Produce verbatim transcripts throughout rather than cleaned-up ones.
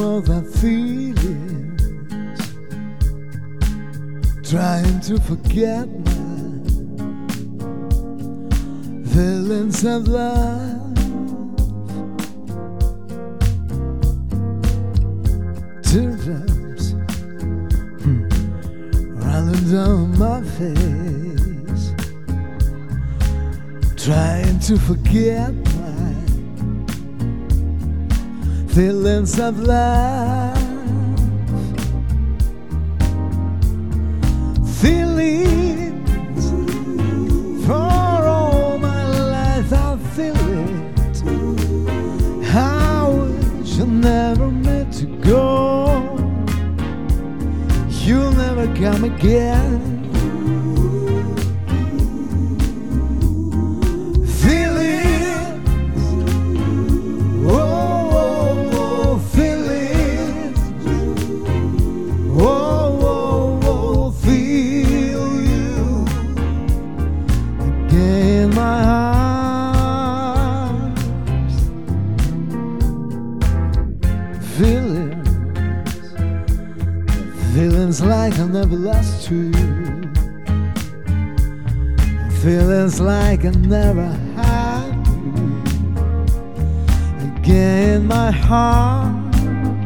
know that feelings, trying to forget my feelings of love. Teardrops hmm, running down my face, trying to forget my feelings of love. Feelings for all my life, I feel it. I wish I never meant to go. You'll never come again. Feelings, feelings like I never lost you, feelings like I never had you again in my heart.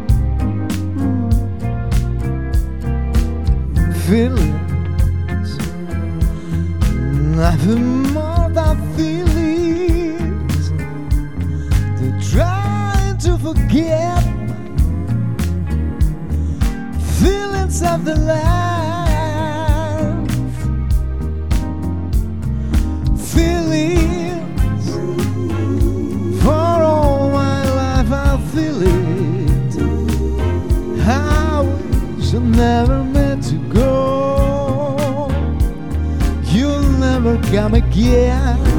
Feelings, nothing more than feelings, they're trying to forget feelings of the life. Feelings for all my life, I feel it. I wish I never meant to go. You'll never come again.